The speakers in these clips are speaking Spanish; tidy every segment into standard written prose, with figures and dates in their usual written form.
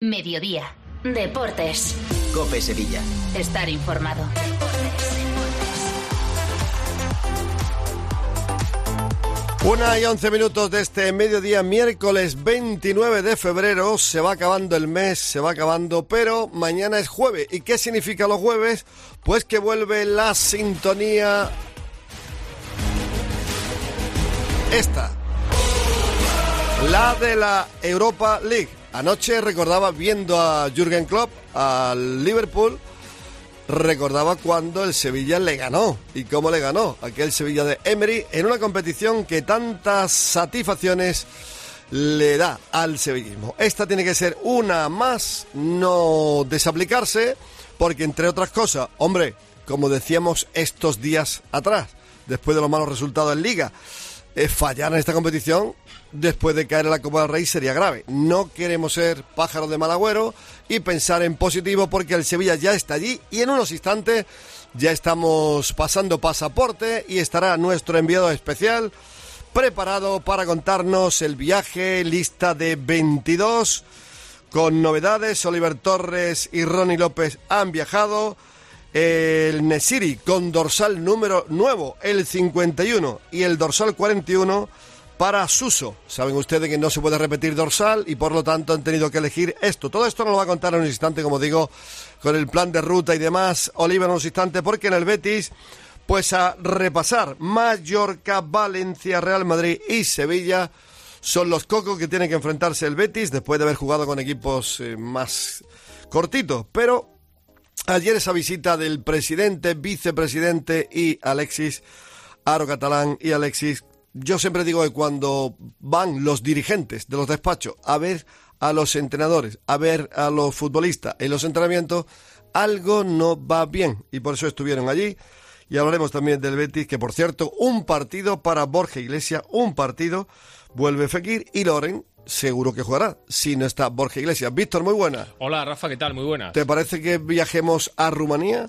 Mediodía. Deportes. COPE Sevilla. Estar informado. Una y 11 minutos de este mediodía, miércoles 29 de febrero. Se va acabando el mes, se va acabando, pero mañana es jueves. ¿Y qué significa los jueves? Pues que vuelve la sintonía esta, la de la Europa League. Anoche recordaba, viendo a Jürgen Klopp, al Liverpool, recordaba cuando el Sevilla le ganó. ¿Y cómo le ganó? Aquel Sevilla de Emery, en una competición que tantas satisfacciones le da al sevillismo. Esta tiene que ser una más, no desaplicarse, porque entre otras cosas, hombre, como decíamos estos días atrás, después de los malos resultados en Liga, fallar en esta competición después de caer en la Copa del Rey sería grave. No queremos ser pájaros de mal agüero y pensar en positivo, porque el Sevilla ya está allí y en unos instantes ya estamos pasando pasaporte y estará nuestro enviado especial preparado para contarnos el viaje, lista de 22 con novedades. Oliver Torres y Ronnie López han viajado. El Nesiri con dorsal número nuevo, el 51, y el dorsal 41 para Suso. Saben ustedes que no se puede repetir dorsal y por lo tanto han tenido que elegir esto. Todo esto nos lo va a contar en un instante, como digo, con el plan de ruta y demás, Oliver, en un instante, porque en el Betis, pues a repasar, Mallorca, Valencia, Real Madrid y Sevilla son los cocos que tienen que enfrentarse el Betis después de haber jugado con equipos más cortitos, pero ayer esa visita del presidente, vicepresidente y Alexis, Aro Catalán y Alexis. Yo siempre digo que cuando van los dirigentes de los despachos a ver a los entrenadores, a ver a los futbolistas en los entrenamientos, algo no va bien. Y por eso estuvieron allí. Y hablaremos también del Betis, que por cierto, un partido para Borja Iglesias, un partido, vuelve Fekir y Loren. Seguro que jugará, si no está Borja Iglesias. Víctor, muy buena. Hola, Rafa, ¿qué tal? Muy buenas. ¿Te parece que viajemos a Rumanía?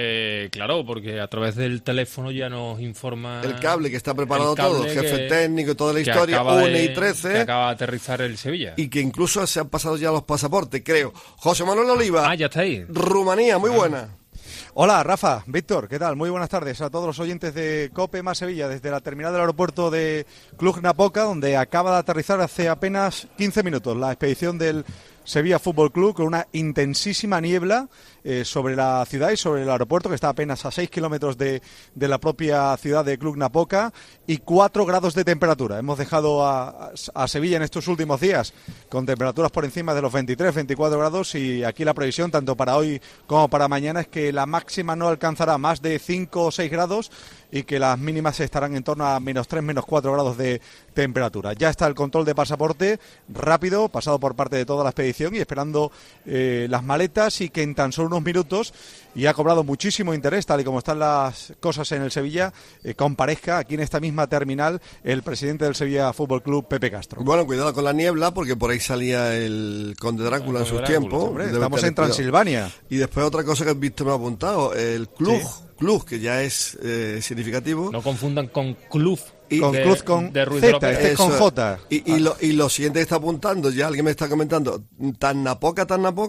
Claro, porque a través del teléfono ya nos informa... El cable, que está preparado todo, jefe técnico y toda la historia, 1:13. Que acaba de aterrizar el Sevilla. Y que incluso se han pasado ya los pasaportes, creo. José Manuel Oliva. Ya está ahí. Rumanía, muy buena. Hola, Rafa, Víctor, ¿qué tal? Muy buenas tardes a todos los oyentes de COPE más Sevilla, desde la terminal del aeropuerto de Cluj-Napoca, donde acaba de aterrizar hace apenas 15 minutos la expedición del Sevilla Fútbol Club, con una intensísima niebla sobre la ciudad y sobre el aeropuerto, que está apenas a 6 kilómetros de la propia ciudad de Cluj-Napoca, y 4 grados de temperatura. Hemos dejado a Sevilla en estos últimos días con temperaturas por encima de los 23, 24 grados, y aquí la previsión, tanto para hoy como para mañana, es que la máxima no alcanzará más de 5 o 6 grados y que las mínimas estarán en torno a -3, -4 grados de temperatura. Ya está el control de pasaporte rápido, pasado por parte de toda la expedición y esperando las maletas, y que en tan solo unos minutos, y ha cobrado muchísimo interés, tal y como están las cosas en el Sevilla, comparezca aquí en esta misma terminal el presidente del Sevilla Fútbol Club, Pepe Castro. Bueno, cuidado con la niebla, porque por ahí salía el Conde Drácula en sus tiempos. Estamos en Transilvania. Y después otra cosa que has visto, me ha apuntado, el Cluj. Sí. Cluj, que ya es significativo. No confundan con Cluj. Con Cruz con de Ruiz Z, López. este es con J. Y lo siguiente que está apuntando, ya alguien me está comentando, ¿tan napoca?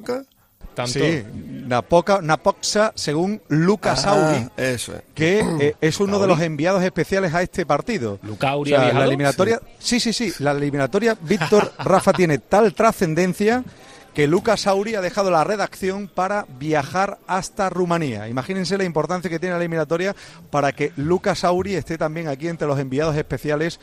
Tanto. Sí, Napoxa, según Lucas Auri, eso es. que es uno de los enviados especiales a este partido. Lucauri, o sea, la eliminatoria, sí, la eliminatoria, Víctor, Rafa, tiene tal trascendencia que Lucas Auri ha dejado la redacción para viajar hasta Rumanía. Imagínense la importancia que tiene la eliminatoria para que Lucas Auri esté también aquí entre los enviados especiales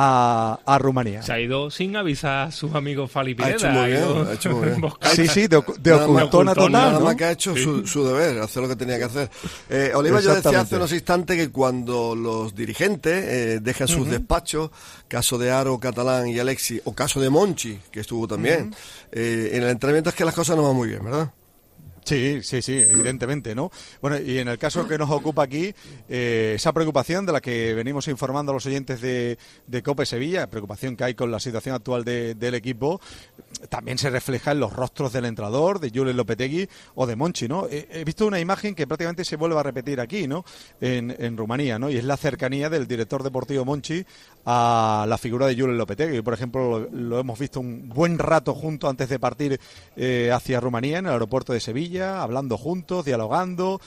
a Rumanía. Se ha ido sin avisar a sus amigos Fali Pineda. Ha hecho muy bien. Sí, de ocultona total. Nada más que ha hecho su deber, hacer lo que tenía que hacer. Oliva, yo decía hace unos instantes que cuando los dirigentes dejan sus despachos, caso de Aro, Catalán y Alexis, o caso de Monchi, que estuvo también, en el entrenamiento, es que las cosas no van muy bien, ¿verdad? Sí, evidentemente, ¿no? Bueno, y en el caso que nos ocupa aquí, esa preocupación de la que venimos informando a los oyentes de COPE Sevilla, preocupación que hay con la situación actual del equipo, también se refleja en los rostros del entrenador, de Julen Lopetegui o de Monchi, ¿no? He visto una imagen que prácticamente se vuelve a repetir aquí, ¿no? En Rumanía, ¿no? Y es la cercanía del director deportivo Monchi a la figura de Julen Lopetegui. Por ejemplo, lo hemos visto un buen rato juntos antes de partir hacia Rumanía, en el aeropuerto de Sevilla, hablando juntos, dialogando,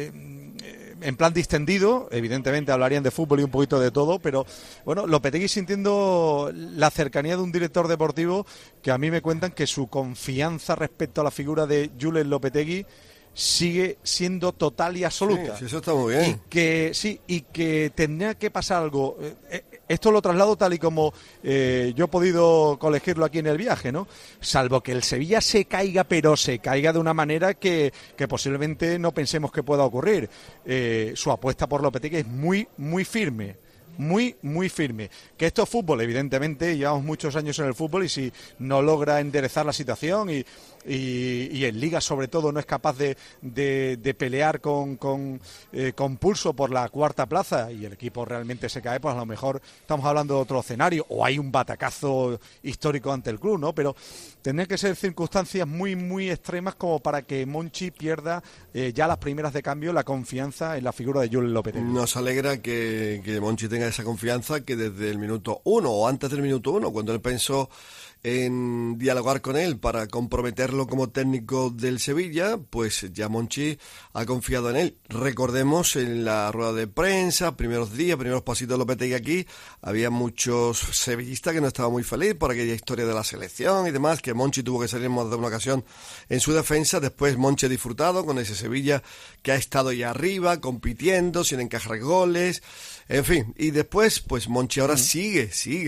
en plan distendido. Evidentemente hablarían de fútbol y un poquito de todo, pero bueno, Lopetegui sintiendo la cercanía de un director deportivo que a mí me cuentan que su confianza respecto a la figura de Julen Lopetegui sigue siendo total y absoluta. Sí, eso está muy bien. Y que tendría que pasar algo. Esto lo traslado tal y como yo he podido colegirlo aquí en el viaje, ¿no? Salvo que el Sevilla se caiga, pero se caiga de una manera que posiblemente no pensemos que pueda ocurrir. Su apuesta por Lopetegui es muy, muy firme. Muy, muy firme. Que esto es fútbol, evidentemente, llevamos muchos años en el fútbol y si no logra enderezar la situación y en Liga sobre todo no es capaz de pelear con pulso por la cuarta plaza y el equipo realmente se cae, pues a lo mejor estamos hablando de otro escenario o hay un batacazo histórico ante el club, ¿no? Pero tendrían que ser circunstancias muy, muy extremas como para que Monchi pierda ya las primeras de cambio la confianza en la figura de Julen Lopetegui. Nos alegra que Monchi tenga esa confianza, que desde el minuto 1 o antes del minuto 1, cuando él pensó en dialogar con él para comprometerlo como técnico del Sevilla, pues ya Monchi ha confiado en él. Recordemos en la rueda de prensa, primeros pasitos de Lopetegui aquí, había muchos sevillistas que no estaban muy felices por aquella historia de la selección y demás, que Monchi tuvo que salir en más de una ocasión en su defensa. Después Monchi ha disfrutado con ese Sevilla que ha estado ahí arriba, compitiendo, sin encajar goles, en fin. Y después, pues Monchi ahora sigue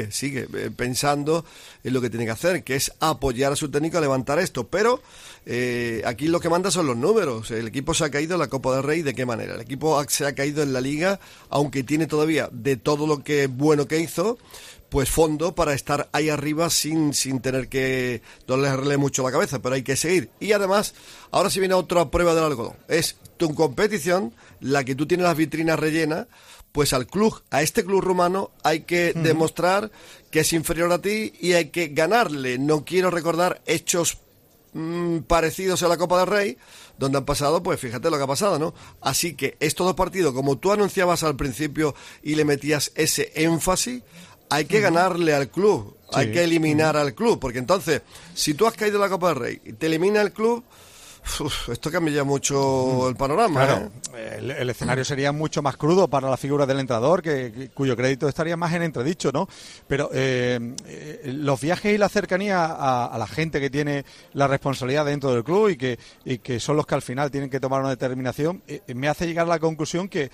pensando en lo que tiene que hacer, que es apoyar a su técnico a levantar esto, pero aquí lo que manda son los números. El equipo se ha caído en la Copa del Rey, ¿de qué manera? El equipo se ha caído en la Liga, aunque tiene todavía de todo lo que bueno que hizo, pues fondo para estar ahí arriba sin tener que dolerle mucho la cabeza, pero hay que seguir. Y además, ahora sí viene otra prueba del algodón, es tu competición, la que tú tienes las vitrinas rellenas, pues a este club rumano hay que demostrar que es inferior a ti y hay que ganarle. No quiero recordar hechos parecidos a la Copa del Rey, donde han pasado, pues fíjate lo que ha pasado, ¿no? Así que estos dos partidos, como tú anunciabas al principio y le metías ese énfasis, hay que ganarle al club, hay que eliminar al club, porque entonces, si tú has caído en la Copa del Rey y te elimina el club, esto cambia ya mucho el panorama. Claro, el escenario sería mucho más crudo para la figura del entrenador, cuyo crédito estaría más en entredicho, ¿no? Pero los viajes y la cercanía a la gente que tiene la responsabilidad dentro del club y que son los que al final tienen que tomar una determinación, me hace llegar a la conclusión que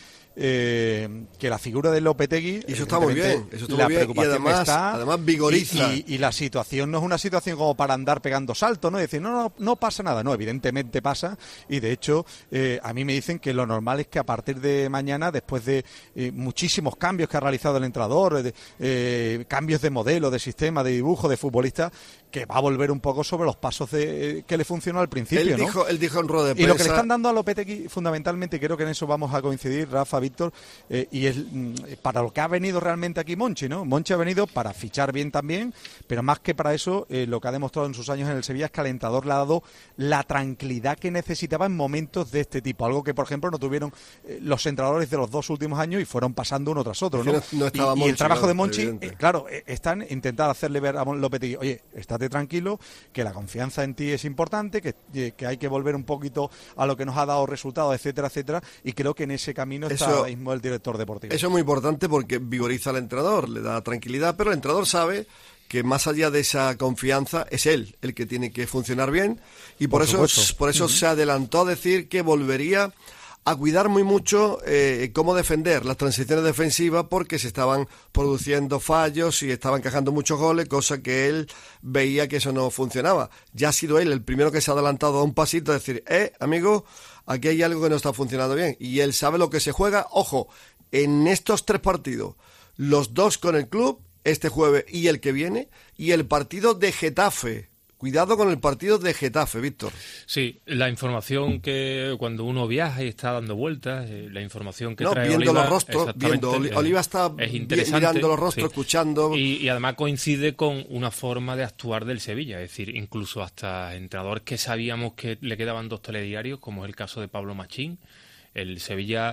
la figura de Lopetegui, y eso está muy bien, y además vigoriza. Y la situación no es una situación como para andar pegando saltos, ¿no? Decir, no pasa nada, no, evidentemente pasa, y de hecho a mí me dicen que lo normal es que a partir de mañana, después de muchísimos cambios que ha realizado el entrenador, cambios de modelo, de sistema, de dibujo, de futbolista, que va a volver un poco sobre los pasos que le funcionó al principio. Él dijo en rueda de prensa. Y lo que le están dando a Lopetegui, fundamentalmente, creo que en eso vamos a coincidir, Rafa, Víctor, y es para lo que ha venido realmente aquí Monchi, ¿no? Monchi ha venido para fichar bien también, pero más que para eso, lo que ha demostrado en sus años en el Sevilla es que al entrenador le ha dado la tranquilidad que necesitaba en momentos de este tipo, algo que por ejemplo no tuvieron los entrenadores de los dos últimos años y fueron pasando uno tras otro, ¿no? Y el trabajo de Monchi, están intentando hacerle ver a Lopetegui, oye, estate tranquilo, que la confianza en ti es importante, que hay que volver un poquito a lo que nos ha dado resultados, etcétera, etcétera, y creo que en ese camino está ahora mismo el director deportivo. Eso es muy importante porque vigoriza al entrenador, le da tranquilidad, pero el entrenador sabe que más allá de esa confianza es él el que tiene que funcionar bien, y por eso se adelantó a decir que volvería a cuidar muy mucho cómo defender las transiciones defensivas, porque se estaban produciendo fallos y estaban encajando muchos goles, cosa que él veía que eso no funcionaba. Ya ha sido él el primero que se ha adelantado a un pasito a decir, amigo, aquí hay algo que no está funcionando bien, y él sabe lo que se juega. Ojo, en estos 3 partidos, los 2 con el club, este jueves y el que viene, y el partido de Getafe. Cuidado con el partido de Getafe, Víctor. Sí, la información que cuando uno viaja y está dando vueltas, la información que trae viendo Oliva, los rostros, Oliva está mirando los rostros, escuchando. Y además coincide con una forma de actuar del Sevilla, es decir, incluso hasta entrenadores que sabíamos que le quedaban 2 telediarios, como es el caso de Pablo Machín. El Sevilla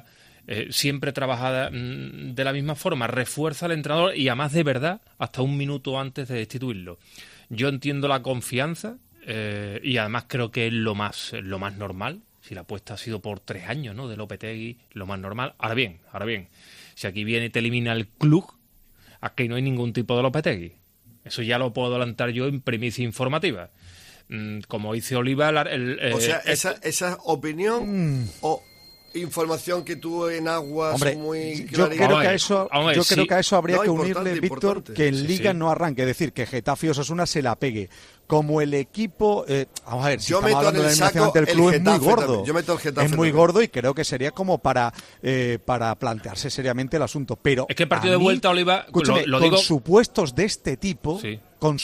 siempre trabajada de la misma forma, refuerza al entrenador y además de verdad hasta un minuto antes de destituirlo. Yo entiendo la confianza y además creo que es lo más normal. Si la apuesta ha sido por 3 años, ¿no?, de Lopetegui, lo más normal. Ahora bien, si aquí viene y te elimina el club, aquí no hay ningún tipo de Lopetegui. Eso ya lo puedo adelantar yo en primicia informativa. Como dice Oliva... o sea, esa opinión o información que tuvo en aguas muy yo clarita. creo que a eso habría que unirle, Víctor, que en Liga sí. no arranque, es decir, que Getafe y Osasuna se la pegue. Como el equipo, vamos a ver, si yo estamos hablando de la eliminación ante el club, es muy gordo. Yo meto el Getafe es muy gordo y creo que sería como para plantearse seriamente el asunto. Pero es que el partido de vuelta, Oliva, escúchame, lo digo... con supuestos de este tipo, sí.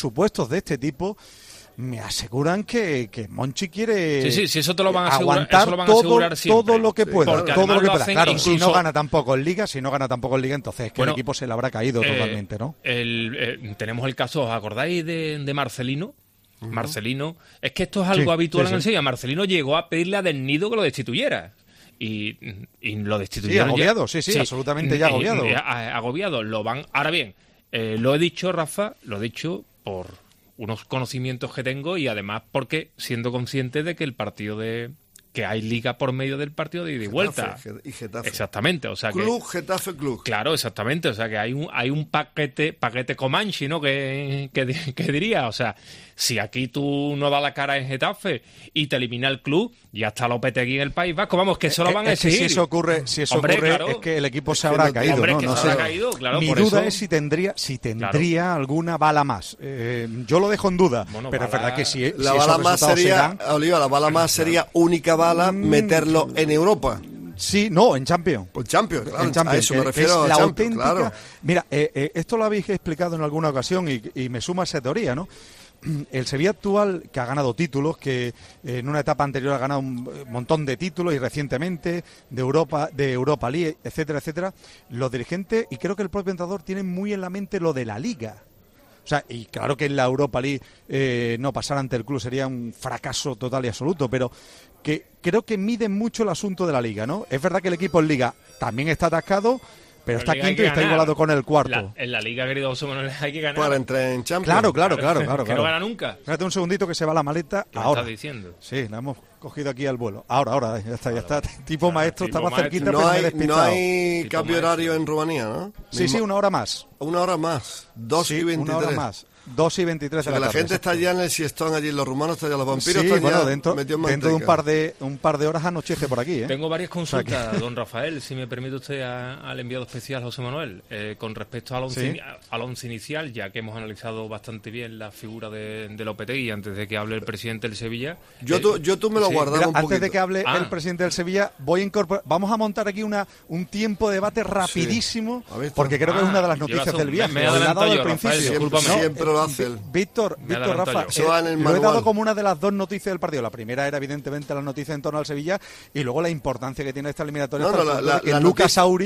Me aseguran que Monchi quiere sí, eso te lo van a asegurar, aguantar eso lo van a asegurar siempre. todo lo que pueda. Porque todo lo que pueda. Claro, incluso... si no gana tampoco en Liga, entonces es que el equipo se le habrá caído totalmente, ¿no? Tenemos el caso, ¿os acordáis de Marcelino? Marcelino, es que esto es algo habitual en el Sevilla. Marcelino llegó a pedirle a Del Nido que lo destituyera. Y lo destituyeron. Sí, agobiado, sí, absolutamente ya agobiado. Agobiado, lo van. Ahora bien, lo he dicho, Rafa, lo he dicho por unos conocimientos que tengo y además porque siendo consciente de que el partido que hay Liga por medio del partido de ida y vuelta. Y Getafe. Exactamente, o sea Club, Getafe, Club. Claro, exactamente, o sea que hay un paquete Comanche, ¿no? Que diría, o sea, si aquí tú no das la cara en Getafe y te elimina el club, ya está Lopetegui en el País Vasco, vamos, que eso lo van a exigir. Si eso ocurre, claro, es que el equipo se habrá caído, hombre, ¿no? Que no se sé. habrá caído, claro, Mi por duda eso... es si tendría claro. alguna bala más. Yo lo dejo en duda, bueno, pero es verdad que si la bala más sería, Oliva, la bala más sería única bala meterlo en Europa. Sí, no, en Champions. Pues Champions, claro, en Champions, a eso me refiero, es la Champions, auténtica. Claro. Mira, esto lo habéis explicado en alguna ocasión y me suma esa teoría, ¿no? El Sevilla actual, que ha ganado títulos, que en una etapa anterior ha ganado un montón de títulos y recientemente de Europa League, etcétera, etcétera, los dirigentes y creo que el propio entrenador tienen muy en la mente lo de la Liga. O sea, y claro que en la Europa League no pasar ante el club sería un fracaso total y absoluto, pero que creo que miden mucho el asunto de la Liga, ¿no? Es verdad que el equipo en Liga también está atascado, pero está quinto y está igualado con el cuarto. En la Liga, querido José Manuel, hay que ganar. Para entrar en Champions. Claro. Que no gana nunca. Espérate un segundito que se va la maleta. ¿Qué ahora. estás diciendo? Sí, la hemos cogido aquí al vuelo. Ahora, ya está. Tipo maestro, tipo estaba cerquita, No pero me he hay despistado. cambio maestro. horario en Rumanía, ¿no? Sí, una hora más. Una hora más. 2:23. Una hora más. 2:23 de la tarde. La gente está ya en el siestón allí, los rumanos están ya, los vampiros están bueno, ya dentro de un par de horas anochece por aquí, ¿eh? Tengo varias consultas, don Rafael, si me permite usted al enviado especial José Manuel, con respecto al once inicial, ya que hemos analizado bastante bien la figura de Lopetegui antes de que hable el presidente del Sevilla. Tú me lo guardaba un poquito. Antes de que hable el presidente del Sevilla, vamos a montar aquí un tiempo de debate rapidísimo, porque creo que es una de las noticias del viaje. Me he adelantado yo, principio. Siempre lo hace él. Víctor, Rafa, lo he dado como una de las dos noticias del partido. La primera era evidentemente la noticia en torno al Sevilla y luego la importancia que tiene esta eliminatoria de que Lucas Auri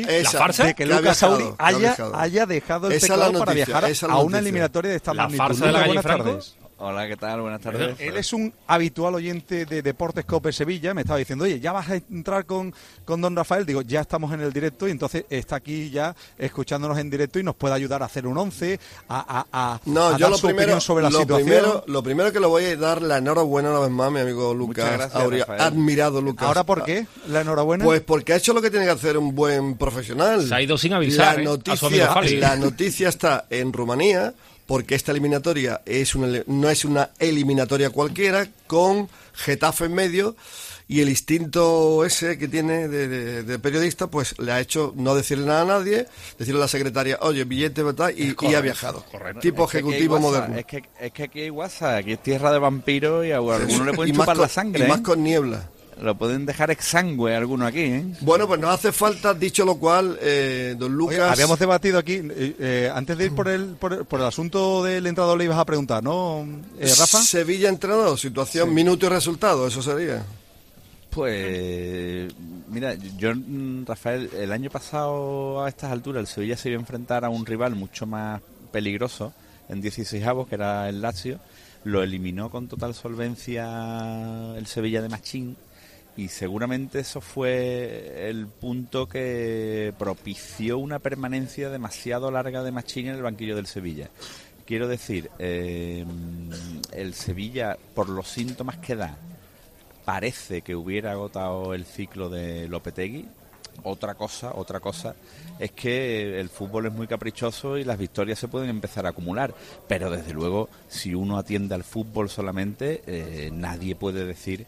haya dejado el teclado para viajar a una eliminatoria de esta magnitud. Buenas tardes. Hola, ¿qué tal? Buenas tardes. Él es un habitual oyente de Deportes COPE Sevilla. Me estaba diciendo, oye, ¿ya vas a entrar con don Rafael? Digo, ya estamos en el directo y entonces está aquí ya escuchándonos en directo y nos puede ayudar a hacer un 11, a dar su opinión sobre la situación. Lo primero que le voy a dar la enhorabuena una vez más, mi amigo Lucas Auri. Admirado, Lucas. ¿Ahora por qué la enhorabuena? Pues porque ha hecho lo que tiene que hacer un buen profesional. Se ha ido sin avisar. La noticia está en Rumanía, porque esta eliminatoria no es una eliminatoria cualquiera, con Getafe en medio, y el instinto ese que tiene de periodista, pues le ha hecho no decirle nada a nadie, decirle a la secretaria, oye, billete, ¿verdad? Y ha viajado. Correcto. Tipo ejecutivo moderno. Es que aquí hay WhatsApp, aquí es tierra de vampiros y a algunos le pueden chupar la sangre. Y más con niebla. Lo pueden dejar exangüe alguno aquí, ¿eh? Bueno, pues nos hace falta, dicho lo cual, don Lucas... Oye, habíamos debatido aquí, antes de ir por el asunto del entrenador le ibas a preguntar, ¿no, Rafa? Sevilla entrenador, situación, minuto y resultado, eso sería. Pues, mira, yo, Rafael, el año pasado a estas alturas el Sevilla se iba a enfrentar a un rival mucho más peligroso en 16avos, que era el Lazio. Lo eliminó con total solvencia el Sevilla de Machín. Y seguramente eso fue el punto que propició una permanencia demasiado larga de Machín en el banquillo del Sevilla. Quiero decir, el Sevilla, por los síntomas que da, parece que hubiera agotado el ciclo de Lopetegui. Otra cosa es que el fútbol es muy caprichoso y las victorias se pueden empezar a acumular, pero desde luego si uno atiende al fútbol solamente, nadie puede decir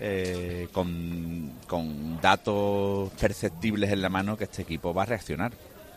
con datos perceptibles en la mano que este equipo va a reaccionar.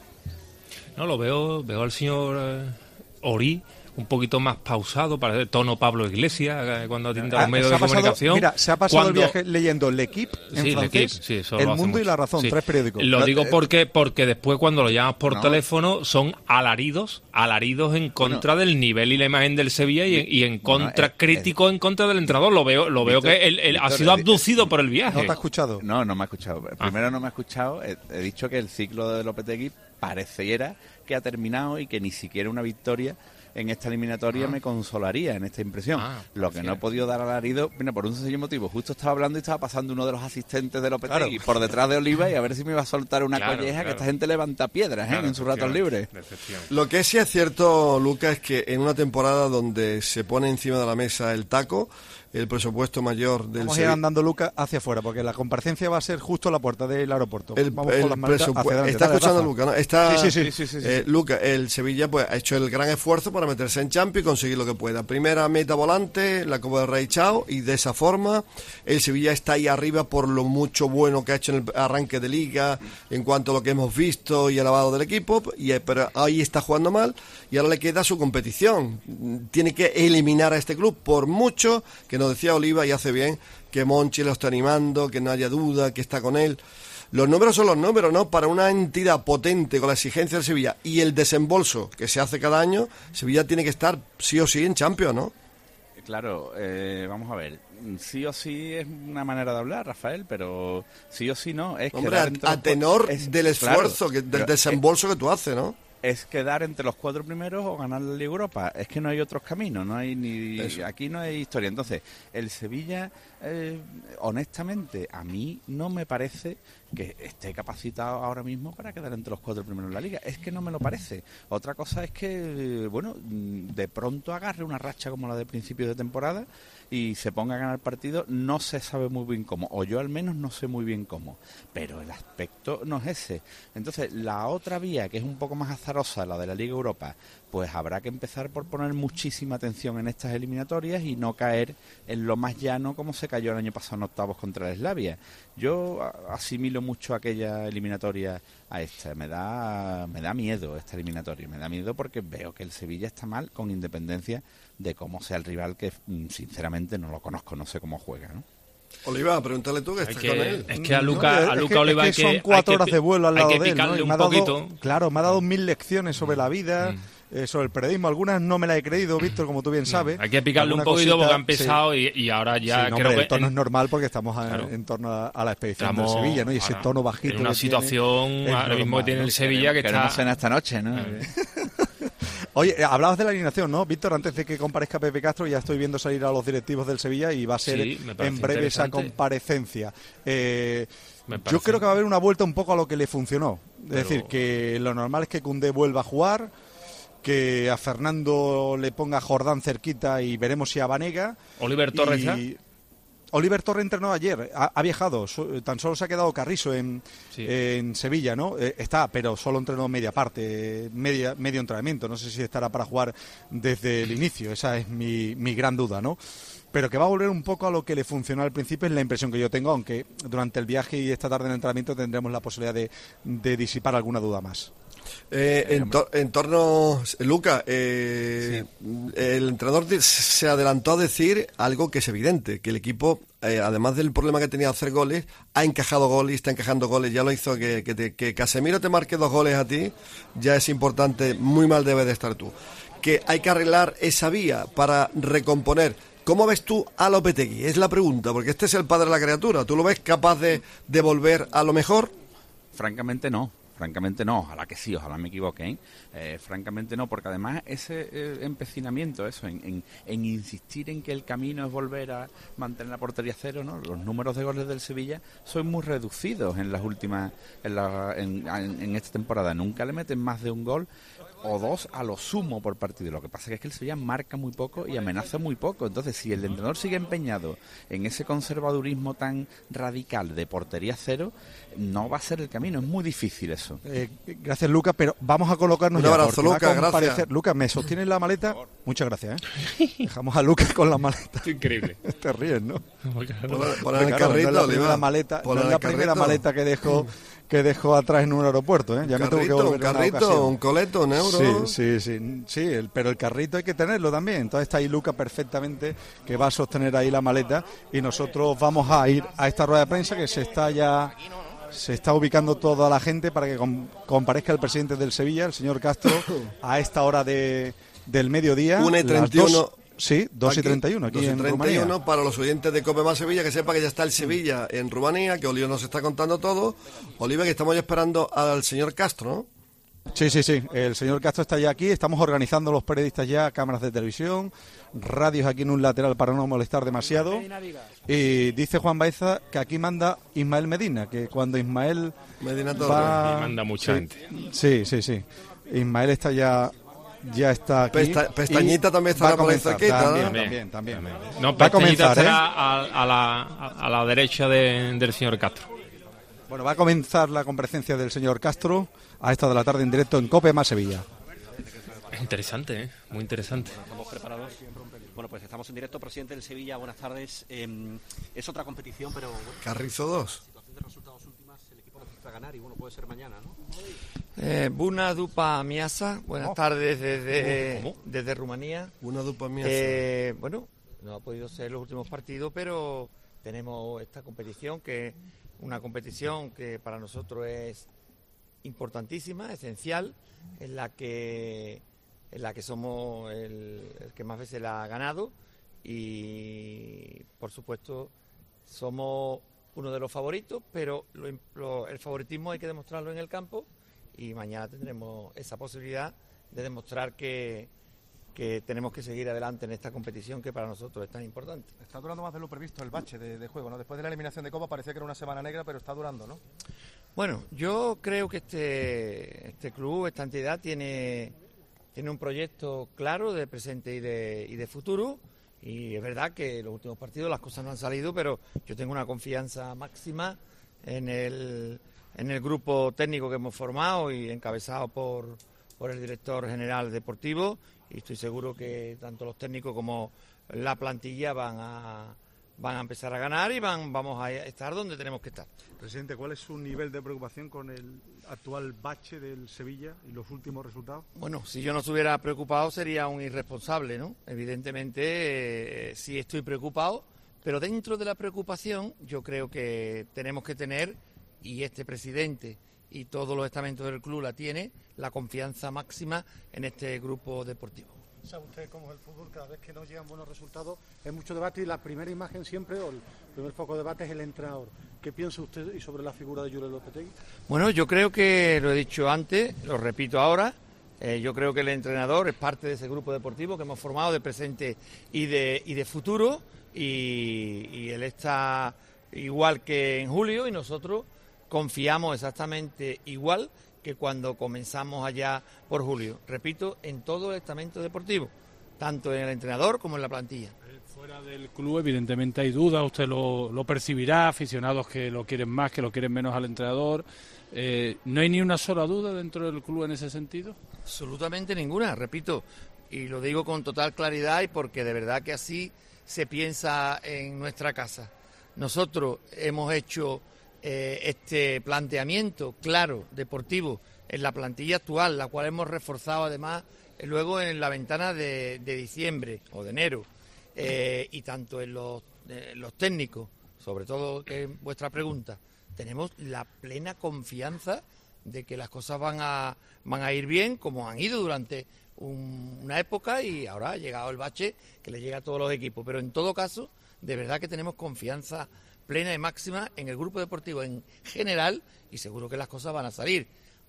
No, lo veo al señor Ori un poquito más pausado, para el tono Pablo Iglesias cuando atiende a los medios de comunicación. Mira, se ha pasado el viaje leyendo L'Equipe en francés, El Mundo y La Razón, 3 periódicos. Lo digo porque después cuando lo llamas por teléfono son alaridos en contra del nivel y la imagen del Sevilla y en contra crítico en contra del entrenador. Lo veo Víctor, que él ha sido abducido por el viaje. ¿No te ha escuchado? No me ha escuchado. Primero no me ha escuchado. He dicho que el ciclo de Lopetegui pareciera que ha terminado y que ni siquiera una victoria en esta eliminatoria me consolaría en esta impresión. Lo que no he podido dar alarido, mira, por un sencillo motivo. Justo estaba hablando y estaba pasando uno de los asistentes de Lopetegui por detrás de Oliva y a ver si me iba a soltar una colleja, que esta gente levanta piedras en sus ratos libres. Lo que sí es cierto, Lucas, es que en una temporada donde se pone encima de la mesa el taco, el presupuesto mayor del Vamos a ir andando, Lucas, hacia afuera, porque la comparecencia va a ser justo a la puerta del aeropuerto. Vamos con las maletas hacia adelante. Está escuchando Lucas, ¿no? Sí. Lucas, el Sevilla pues ha hecho el gran esfuerzo para meterse en Champions y conseguir lo que pueda. Primera meta volante, la Copa del Rey, chao, y de esa forma el Sevilla está ahí arriba por lo mucho bueno que ha hecho en el arranque de Liga, en cuanto a lo que hemos visto y el lavado del equipo, pero ahí está jugando mal y ahora le queda su competición. Tiene que eliminar a este club, por mucho que nos decía Oliva, y hace bien, que Monchi lo está animando, que no haya duda, que está con él. Los números son los números, ¿no? Para una entidad potente con la exigencia del Sevilla y el desembolso que se hace cada año, Sevilla tiene que estar sí o sí en Champions, ¿no? Claro, vamos a ver. Sí o sí es una manera de hablar, Rafael, pero sí o sí no. Es hombre, a tenor del esfuerzo, del desembolso que tú haces, ¿no? Es quedar entre los 4 primeros o ganar la Liga Europa. Es que no hay otros caminos, no hay aquí no hay historia. Entonces, el Sevilla, honestamente, a mí no me parece que esté capacitado ahora mismo para quedar entre los 4 primeros en la Liga. Es que no me lo parece. Otra cosa es que, bueno, de pronto agarre una racha como la de principios de temporada y se ponga a ganar partidos. No se sabe muy bien cómo, o yo al menos no sé muy bien cómo, pero el aspecto no es ese. Entonces, la otra vía, que es un poco más azarosa, la de la Liga Europa, pues habrá que empezar por poner muchísima atención en estas eliminatorias y no caer en lo más llano como se cayó el año pasado en octavos contra el Slavia. Yo asimilo mucho aquella eliminatoria a esta. Me da miedo esta eliminatoria. Me da miedo porque veo que el Sevilla está mal, con independencia de cómo sea el rival, que sinceramente no lo conozco, no sé cómo juega, ¿no? Oliva, pregúntale tú, que estás con él. Es que a Luca Oliva es que son 4 horas de vuelo al lado de él, ¿no? Y me ha dado, claro, me ha dado 1000 lecciones sobre la vida, sobre el periodismo. Algunas no me las he creído, Víctor, como tú bien sabes. Hay que picarle un poquito porque ha empezado y ahora ya creo que... El tono es normal porque estamos en torno a la expedición del Sevilla, ¿no? Y ese tono bajito. En una situación ahora mismo que tiene el Sevilla que está... cena esta noche, ¿no? Oye, hablabas de la alineación, ¿no, Víctor? Antes de que comparezca Pepe Castro, ya estoy viendo salir a los directivos del Sevilla y va a ser en breve esa comparecencia. Yo creo que va a haber una vuelta un poco a lo que le funcionó. Es decir, que lo normal es que Koundé vuelva a jugar, que a Fernando le ponga a Jordán cerquita y veremos si a Banega. Oliver Torres ya. Oliver Torres entrenó ayer, ha viajado, tan solo se ha quedado Carrizo en Sevilla, ¿no? Está, pero solo entrenó media parte, medio entrenamiento. No sé si estará para jugar desde el inicio, esa es mi gran duda, ¿no? Pero que va a volver un poco a lo que le funcionó al principio, es la impresión que yo tengo, aunque durante el viaje y esta tarde en el entrenamiento tendremos la posibilidad de disipar alguna duda más. En torno, Luca, el entrenador se adelantó a decir algo que es evidente, que el equipo, además del problema que tenía de hacer goles, ha encajado goles, está encajando goles. Ya lo hizo que Casemiro te marque 2 goles a ti, ya es importante, muy mal debes de estar tú. Que hay que arreglar esa vía para recomponer. ¿Cómo ves tú a Lopetegui? Es la pregunta, porque este es el padre de la criatura. ¿Tú lo ves capaz de volver a lo mejor? Francamente no. Francamente no, ojalá que sí, ojalá me equivoque, francamente no, porque además ese empecinamiento, eso, en insistir en que el camino es volver a mantener la portería cero, ¿no? Los números de goles del Sevilla son muy reducidos en las últimas, en esta temporada. Nunca le meten más de un gol o dos a lo sumo por partido. Lo que pasa es que el Sevilla marca muy poco y amenaza muy poco. Entonces, si el entrenador sigue empeñado en ese conservadurismo tan radical de portería cero, no va a ser el camino. Es muy difícil eso. Gracias, Lucas, pero vamos a colocarnos un abrazo, Lucas, gracias. Lucas, ¿me sostienes la maleta? Muchas gracias, Dejamos a Lucas con la maleta. Es increíble. Te ríes, ¿no? Por el carrito, no es la primera maleta, no es la primera maleta que dejó atrás en un aeropuerto, Ya me tengo que volver un carrito, un coleto, un euro. Sí, pero el carrito hay que tenerlo también. Entonces está ahí Lucas perfectamente, que va a sostener ahí la maleta, y nosotros vamos a ir a esta rueda de prensa que se está ubicando toda la gente para que comparezca el presidente del Sevilla, el señor Castro, a esta hora del mediodía. 1:31. Sí, 2:31 aquí en Rumanía. Para los oyentes de Cope Más Sevilla, que sepa que ya está el Sevilla en Rumanía, que Oliver nos está contando todo. Oliver, que estamos ya esperando al señor Castro, ¿no? Sí, el señor Castro está ya aquí, estamos organizando los periodistas ya, cámaras de televisión, radios aquí en un lateral para no molestar demasiado. Y dice Juan Baeza que aquí manda Ismael Medina, que cuando Ismael Medina va... Y manda mucha gente. Sí. Ismael está ya está aquí. Pestañita también estará por ahí cerquita. También. No, Pestañita estará a la derecha del señor Castro. Bueno, va a comenzar la comparecencia del señor Castro a esta de la tarde en directo en COPE Más Sevilla. Interesante, muy interesante. Estamos preparados. Bueno, pues estamos en directo, presidente del Sevilla, buenas tardes. Es otra competición, pero... Bueno, Carrizo 2. Situación de resultados últimas, el equipo necesita ganar y bueno, puede ser mañana, ¿no? Buna Dupa Miasa, buenas tardes desde Rumanía. Buna Dupa Miasa. Bueno, no ha podido ser los últimos partidos, pero tenemos esta competición, que es una competición que para nosotros es importantísima, esencial, en la que somos el que más veces la ha ganado y por supuesto somos uno de los favoritos, pero el favoritismo hay que demostrarlo en el campo y mañana tendremos esa posibilidad de demostrar que tenemos que seguir adelante en esta competición que para nosotros es tan importante. Está durando más de lo previsto el bache de juego, ¿no? Después de la eliminación de Copa parecía que era una semana negra, pero está durando, ¿no? Bueno, yo creo que este club, esta entidad tiene un proyecto claro de presente y de futuro, y es verdad que en los últimos partidos las cosas no han salido, pero yo tengo una confianza máxima en el grupo técnico que hemos formado y encabezado por el director general deportivo, y estoy seguro que tanto los técnicos como la plantilla van a empezar a ganar y vamos a estar donde tenemos que estar. Presidente, ¿cuál es su nivel de preocupación con el actual bache del Sevilla y los últimos resultados? Bueno, si yo no estuviera preocupado sería un irresponsable, ¿no? Evidentemente sí estoy preocupado, pero dentro de la preocupación yo creo que tenemos que tener, y este presidente y todos los estamentos del club la tiene, la confianza máxima en este grupo deportivo. ¿Sabe usted cómo es el fútbol? Cada vez que no llegan buenos resultados hay mucho debate y la primera imagen siempre, o el primer foco de debate es el entrenador. ¿Qué piensa usted y sobre la figura de Julen Lopetegui? Bueno, yo creo que lo he dicho antes, lo repito ahora, yo creo que el entrenador es parte de ese grupo deportivo que hemos formado de presente y de futuro, y él está igual que en julio y nosotros confiamos exactamente igual que cuando comenzamos allá por julio. Repito, en todo el estamento deportivo, tanto en el entrenador como en la plantilla. Fuera del club, evidentemente hay dudas, usted lo percibirá, aficionados que lo quieren más, que lo quieren menos al entrenador. ¿No hay ni una sola duda dentro del club en ese sentido? Absolutamente ninguna, repito, y lo digo con total claridad y porque de verdad que así se piensa en nuestra casa. Nosotros hemos hecho este planteamiento claro, deportivo, en la plantilla actual, la cual hemos reforzado además luego en la ventana de diciembre o de enero, y tanto en los técnicos, sobre todo que es vuestra pregunta, tenemos la plena confianza de que las cosas van a ir bien, como han ido durante una época, y ahora ha llegado el bache que le llega a todos los equipos, pero en todo caso, de verdad que tenemos confianza plena y máxima en el grupo deportivo en general, y seguro que las cosas van a salir.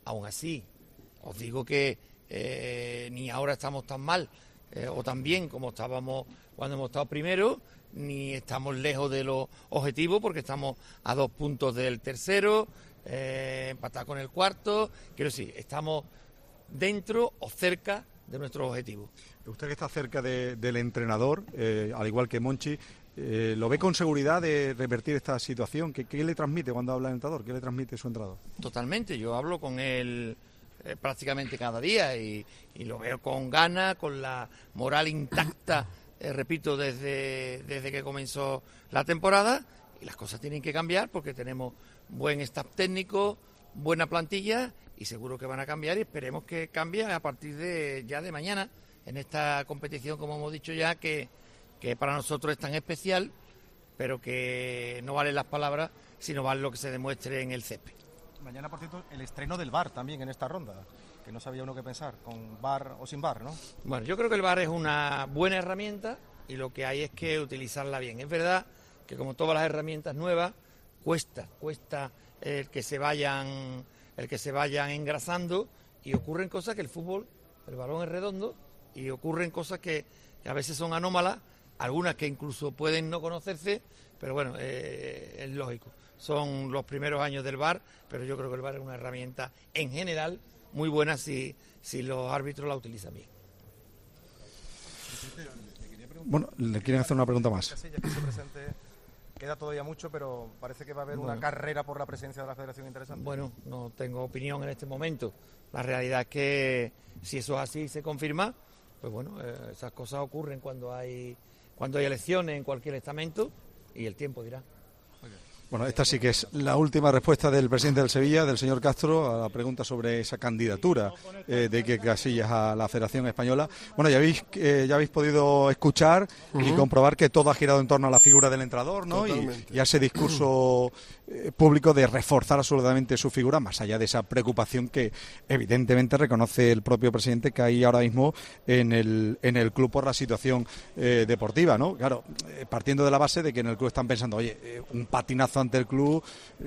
Aún así, os digo que ni ahora estamos tan mal o tan bien como estábamos cuando hemos estado primero, ni estamos lejos de los objetivos porque estamos a 2 puntos del tercero, empatados con el cuarto. Quiero decir, estamos dentro o cerca de nuestros objetivos. Usted que está cerca del entrenador, al igual que Monchi, ¿lo ve con seguridad de revertir esta situación? ¿Qué le transmite cuando habla el entrenador? ¿Qué le transmite su entrenador? Totalmente, yo hablo con él prácticamente cada día y lo veo con ganas, con la moral intacta, repito, desde que comenzó la temporada, y las cosas tienen que cambiar porque tenemos buen staff técnico, buena plantilla, y seguro que van a cambiar, y esperemos que cambie a partir de mañana en esta competición, como hemos dicho ya, que para nosotros es tan especial, pero que no valen las palabras, sino vale lo que se demuestre en el césped. Mañana, por cierto, el estreno del VAR también en esta ronda, que no sabía uno qué pensar, con VAR o sin VAR, ¿no? Bueno, yo creo que el VAR es una buena herramienta y lo que hay es que utilizarla bien. Es verdad que, como todas las herramientas nuevas, cuesta el que se vayan engrasando, y ocurren cosas que el fútbol, el balón es redondo, y ocurren cosas que a veces son anómalas, algunas que incluso pueden no conocerse, pero bueno, es lógico. Son los primeros años del VAR, pero yo creo que el VAR es una herramienta en general muy buena si los árbitros la utilizan bien. Bueno, le quieren hacer una pregunta más. Queda todavía mucho, pero parece que va a haber una carrera por la presidencia de la Federación interesante. Bueno, no tengo opinión en este momento. La realidad es que si eso es así y se confirma, pues bueno, esas cosas ocurren cuando hay elecciones en cualquier estamento, y el tiempo dirá. Bueno, esta sí que es la última respuesta del presidente del Sevilla, del señor Castro, a la pregunta sobre esa candidatura de Iker Casillas a la Federación Española. Bueno, ya habéis podido escuchar y comprobar que todo ha girado en torno a la figura del entrenador, ¿no? Y a ese discurso público de reforzar absolutamente su figura, más allá de esa preocupación que evidentemente reconoce el propio presidente que hay ahora mismo en el club por la situación deportiva, ¿no? Claro, partiendo de la base de que en el club están pensando, oye, un patinazo ante el club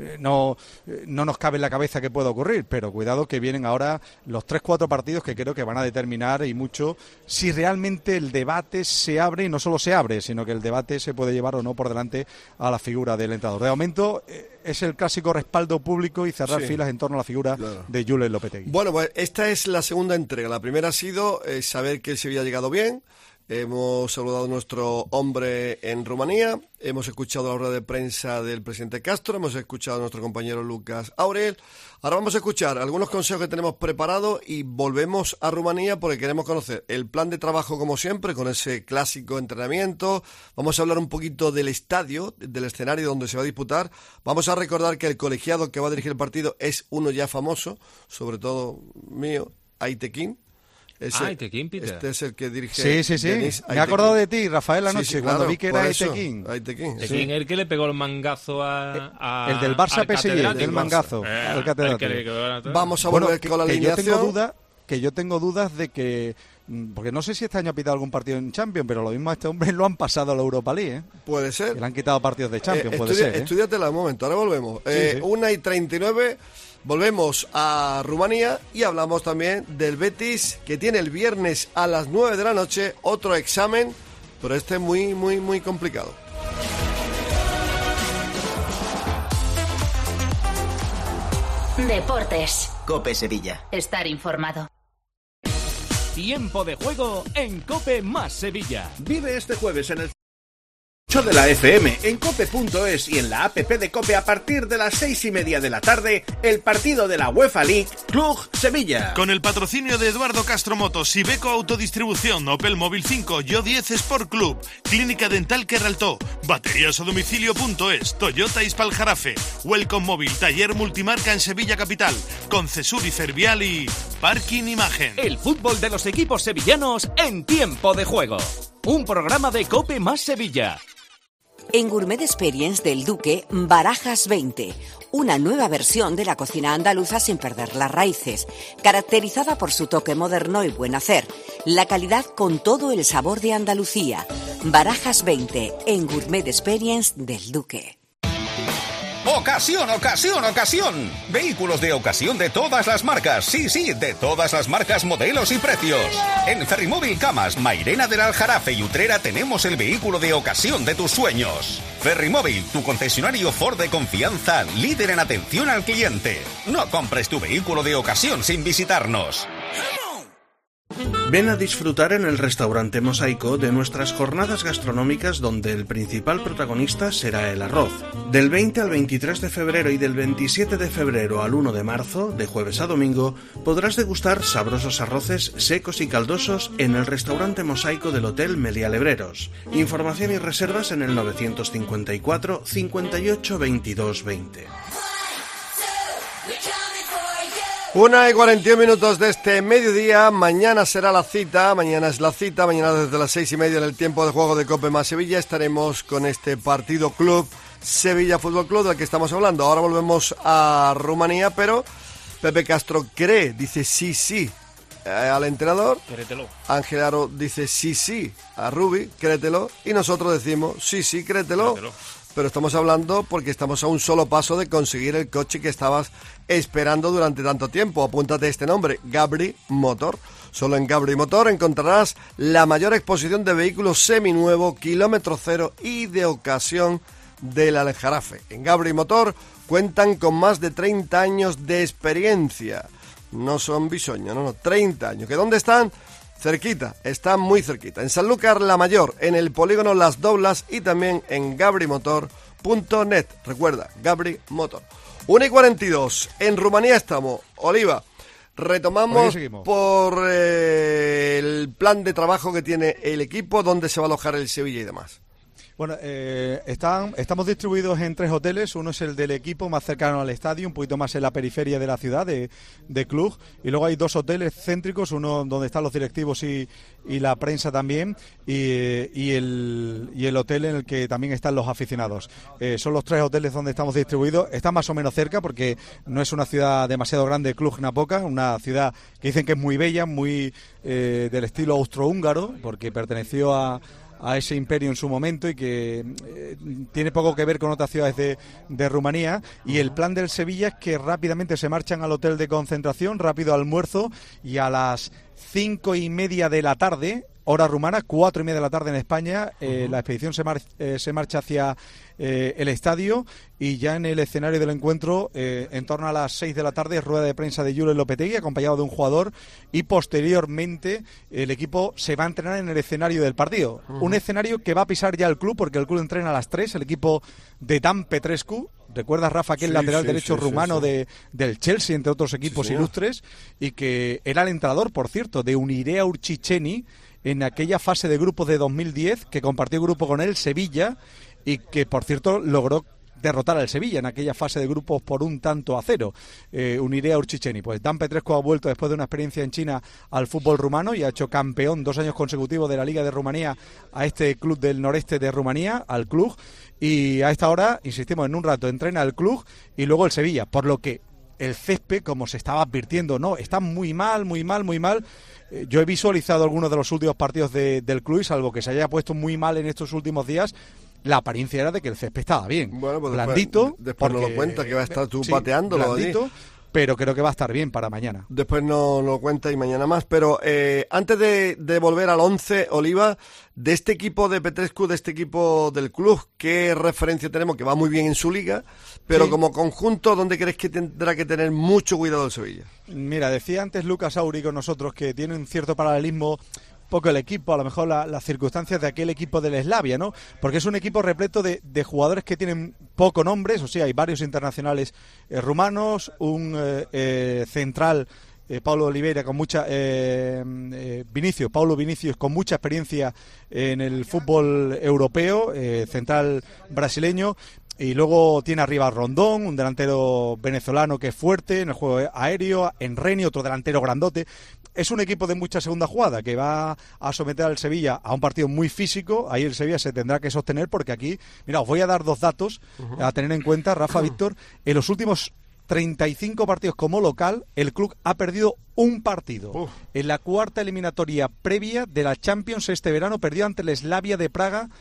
no nos cabe en la cabeza que pueda ocurrir, pero cuidado que vienen ahora los 3-4 partidos que creo que van a determinar y mucho si realmente el debate se abre, y no solo se abre, sino que el debate se puede llevar o no por delante a la figura del entrenador. De momento es el clásico respaldo público y cerrar filas en torno a la figura de Julen Lopetegui. Bueno, pues esta es la segunda entrega. La primera ha sido saber que el Sevilla ha llegado bien. Hemos saludado a nuestro hombre en Rumanía, hemos escuchado la rueda de prensa del presidente Castro, hemos escuchado a nuestro compañero Lucas Aurel. Ahora vamos a escuchar algunos consejos que tenemos preparados y volvemos a Rumanía porque queremos conocer el plan de trabajo, como siempre, con ese clásico entrenamiento. Vamos a hablar un poquito del estadio, del escenario donde se va a disputar. Vamos a recordar que el colegiado que va a dirigir el partido es uno ya famoso, sobre todo mío, Aitekin. Aitekin, Peter. Este es el que dirige. Sí. Me he acordado de ti, Rafael, anoche, cuando vi que era Aitekin. Aitekin, el que le pegó el mangazo el del Barça PSG, el mangazo. El catedrático. Vamos a volver con la alineación. Yo tengo dudas de que, porque no sé si este año ha pitado algún partido en Champions, pero lo mismo a este hombre lo han pasado a la Europa League, ¿eh? Puede ser. Que le han quitado partidos de Champions, puede ser. Estúdiatela un momento, ahora volvemos. 1:39. Volvemos a Rumanía y hablamos también del Betis, que tiene el viernes a las 9 de la noche otro examen, pero este muy, muy, muy complicado. Deportes. COPE Sevilla. Estar informado. Tiempo de juego en COPE más Sevilla. Vive este jueves en el 8 de la FM, en cope.es y en la app de COPE a partir de las 6:30 de la tarde, el partido de la UEFA League, Cluj Sevilla. Con el patrocinio de Eduardo Castro Motos, Iveco Autodistribución, Opel Móvil 5, Yo10 Sport Club, Clínica Dental Kerraltó, Baterías a domicilio.es, Toyota Ispaljarafe, Welcome Móvil, Taller Multimarca en Sevilla Capital, Concesur y Fervial y Parking Imagen. El fútbol de los equipos sevillanos en tiempo de juego. Un programa de COPE más Sevilla. En Gourmet Experience del Duque, Barajas 20, una nueva versión de la cocina andaluza sin perder las raíces, caracterizada por su toque moderno y buen hacer, la calidad con todo el sabor de Andalucía. Barajas 20, en Gourmet Experience del Duque. ¡Ocasión, ocasión, ocasión! Vehículos de ocasión de todas las marcas. Sí, de todas las marcas, modelos y precios. En Ferrimóvil Camas, Mairena del Aljarafe y Utrera tenemos el vehículo de ocasión de tus sueños. Ferrimóvil, tu concesionario Ford de confianza, líder en atención al cliente. No compres tu vehículo de ocasión sin visitarnos. Ven a disfrutar en el restaurante Mosaico de nuestras jornadas gastronómicas donde el principal protagonista será el arroz. Del 20 al 23 de febrero y del 27 de febrero al 1 de marzo, de jueves a domingo, podrás degustar sabrosos arroces secos y caldosos en el restaurante Mosaico del Hotel Meliá Lebreros. Información y reservas en el 954 58 22 20. 1:41 de este mediodía. Mañana será la cita, mañana es la cita, mañana desde las 6:30 en el tiempo de juego de Cope más Sevilla estaremos con este partido Club Sevilla Fútbol Club del que estamos hablando. Ahora volvemos a Rumanía, pero Pepe Castro dice sí al entrenador. Créetelo. Ángel Aro dice sí a Rubi, créetelo, y nosotros decimos sí, créetelo. Pero estamos hablando porque estamos a un solo paso de conseguir el coche que estabas esperando durante tanto tiempo. Apúntate este nombre, Gabri Motor. Solo en Gabri Motor encontrarás la mayor exposición de vehículos seminuevo, kilómetro cero y de ocasión del Aljarafe. En Gabri Motor cuentan con más de 30 años de experiencia. No son bisoños, no, 30 años. ¿Que dónde están? Cerquita, están muy cerquita. En Sanlúcar la Mayor, en el polígono Las Doblas y también en gabrimotor.net. Recuerda, Gabri Motor. 1:42. En Rumanía estamos. Oliva, retomamos por el plan de trabajo que tiene el equipo, dónde se va a alojar el Sevilla y demás. Bueno, estamos distribuidos en 3 hoteles. Uno es el del equipo más cercano al estadio, un poquito más en la periferia de la ciudad de Cluj. Y luego hay 2 hoteles céntricos, uno donde están los directivos y la prensa también, y el hotel en el que también están los aficionados. Son los 3 hoteles donde estamos distribuidos. Está más o menos cerca porque no es una ciudad demasiado grande, Cluj-Napoca, una ciudad que dicen que es muy bella, muy del estilo austrohúngaro, porque perteneció a ese imperio en su momento y que tiene poco que ver con otras ciudades de Rumanía. Y el plan del Sevilla es que rápidamente se marchan al hotel de concentración, rápido almuerzo, y a las 5:30 de la tarde, hora rumana, 4:30 de la tarde en España, la expedición se marcha hacia el estadio, y ya en el escenario del encuentro, en torno a las 6 de la tarde, rueda de prensa de Julen Lopetegui acompañado de un jugador, y posteriormente el equipo se va a entrenar en el escenario del partido. Un escenario que va a pisar ya el club, porque el club entrena a las 3, el equipo de Dan Petrescu. ¿Recuerdas, Rafa, aquel lateral derecho rumano del Chelsea, entre otros equipos ilustres? Y que era el entrenador, por cierto, de Unirea Urchiceni en aquella fase de grupos de 2010, que compartió grupo con él, Sevilla, y que, por cierto, logró derrotar al Sevilla en aquella fase de grupos por 1-0. Unirea Urchiceni. Pues Dan Petrescu ha vuelto después de una experiencia en China al fútbol rumano y ha hecho campeón 2 años consecutivos de la Liga de Rumanía a este club del noreste de Rumanía, al Cluj. Y a esta hora, insistimos, en un rato entrena el Cluj y luego el Sevilla, por lo que el césped, como se estaba advirtiendo, no, está muy mal. Yo he visualizado algunos de los últimos partidos del club, y salvo que se haya puesto muy mal en estos últimos días, la apariencia era de que el césped estaba bien. Bueno, pues blandito. Después no lo cuenta, que va a estar tú pateándolo. Blandito, pero creo que va a estar bien para mañana. Después no lo cuenta y mañana más. Pero antes de volver al 11, Oliva, de este equipo de Petrescu, de este equipo del club, ¿qué referencia tenemos? Que va muy bien en su liga, pero como conjunto, ¿dónde crees que tendrá que tener mucho cuidado el Sevilla? Mira, decía antes Lucas Auri con nosotros que tiene un cierto paralelismo poco el equipo, a lo mejor las circunstancias de aquel equipo del Slavia, ¿no? Porque es un equipo repleto de jugadores que tienen poco nombre, o sea, hay varios internacionales rumanos, un central, Paulo Oliveira, con mucha Paulo Vinicius, con mucha experiencia en el fútbol europeo, central brasileño. Y luego tiene arriba a Rondón, un delantero venezolano que es fuerte en el juego aéreo, Enreni, otro delantero grandote. Es un equipo de mucha segunda jugada que va a someter al Sevilla a un partido muy físico. Ahí el Sevilla se tendrá que sostener porque aquí, mira, os voy a dar 2 datos a tener en cuenta, Rafa, Víctor. En los últimos 35 partidos como local, el club ha perdido un partido. En la 4ª eliminatoria previa de la Champions este verano perdió ante el Slavia de Praga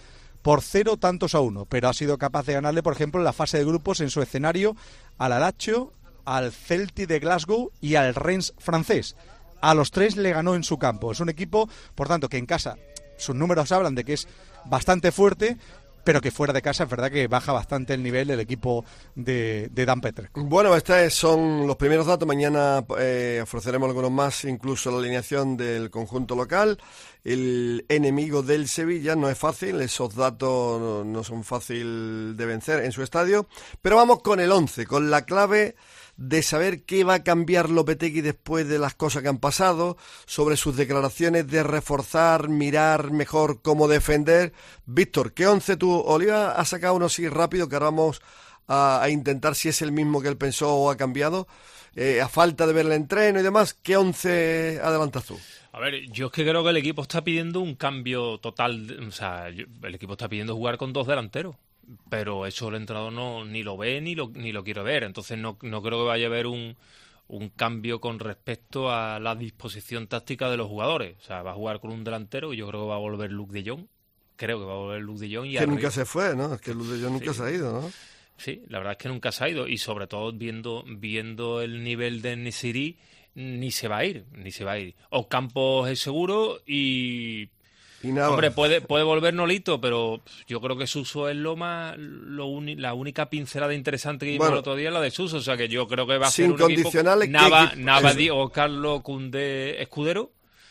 por 0-1, pero ha sido capaz de ganarle, por ejemplo, en la fase de grupos en su escenario al Alacho, al Celtic de Glasgow y al Rennes francés. A los 3 le ganó en su campo. Es un equipo, por tanto, que en casa sus números hablan de que es bastante fuerte, pero que fuera de casa es verdad que baja bastante el nivel del equipo de Dan Petrescu. Bueno, estos son los primeros datos. Mañana ofreceremos algunos más, incluso la alineación del conjunto local. El enemigo del Sevilla no es fácil, esos datos no son fácil de vencer en su estadio. Pero vamos con el 11, con la clave de saber qué va a cambiar Lopetegui después de las cosas que han pasado, sobre sus declaraciones de reforzar, mirar mejor cómo defender. Víctor, ¿qué 11 tú? Oliva ha sacado uno así rápido, que ahora vamos a intentar si es el mismo que él pensó o ha cambiado. A falta de ver el entreno y demás, ¿qué 11 adelantas tú? A ver, yo es que creo que el equipo está pidiendo un cambio total. O sea, el equipo está pidiendo jugar con 2 delanteros. Pero eso el entrenador ni lo ve ni lo quiere ver. Entonces no creo que vaya a haber un cambio con respecto a la disposición táctica de los jugadores. O sea, va a jugar con un delantero y yo creo que va a volver Luuk de Jong. Creo que va a volver Luuk de Jong. Que nunca se fue, ¿no? Es que Luuk de Jong nunca se ha ido, ¿no? Sí, la verdad es que nunca se ha ido. Y sobre todo viendo el nivel de Nesiri, ni se va a ir. Ocampos es seguro y... Hombre, puede volver Nolito, pero yo creo que Suso es la única pincelada interesante que vimos el otro día, la de Suso. O sea que yo creo que va a ser un equipo Nava, Diego Carlos, Koundé, Escudero,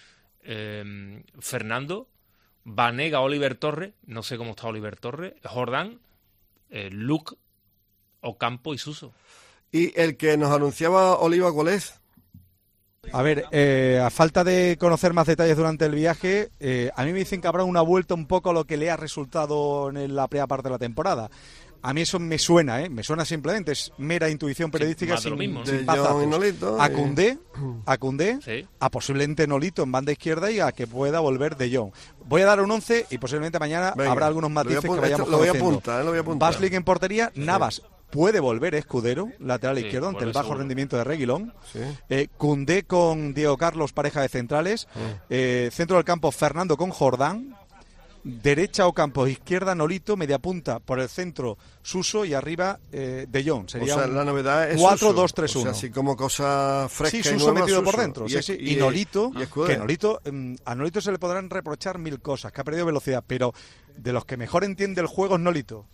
Fernando, Banega, Oliver Torres, no sé cómo está Oliver Torres, Jordán, Luke, Ocampo y Suso. ¿Y el que nos anunciaba Oliva cuál es? A ver, a falta de conocer más detalles durante el viaje, a mí me dicen que habrá una vuelta un poco a lo que le ha resultado en la primera parte de la temporada. A mí eso me suena simplemente, es mera intuición periodística, sin datos. A Koundé, sí. A posiblemente Nolito en banda izquierda y a que pueda volver De Jong. Voy a dar un 11 y posiblemente mañana habrá algunos matices que vayamos conociendo. Lo voy a apuntar. Baslik en portería, sí. Navas. Puede volver Escudero, lateral izquierdo, ante el bajo rendimiento de Reguilón. Sí. Koundé con Diego Carlos, pareja de centrales. Centro del campo, Fernando con Jordán. Derecha Ocampo, izquierda Nolito, media punta por el centro Suso y arriba De Jong. Sería la novedad es 4-2-3-1. O sea, así como cosa fresca. Sí, Suso metido por dentro. Y Nolito, que Nolito, a Nolito se le podrán reprochar 1000 cosas, que ha perdido velocidad, pero de los que mejor entiende el juego es Nolito.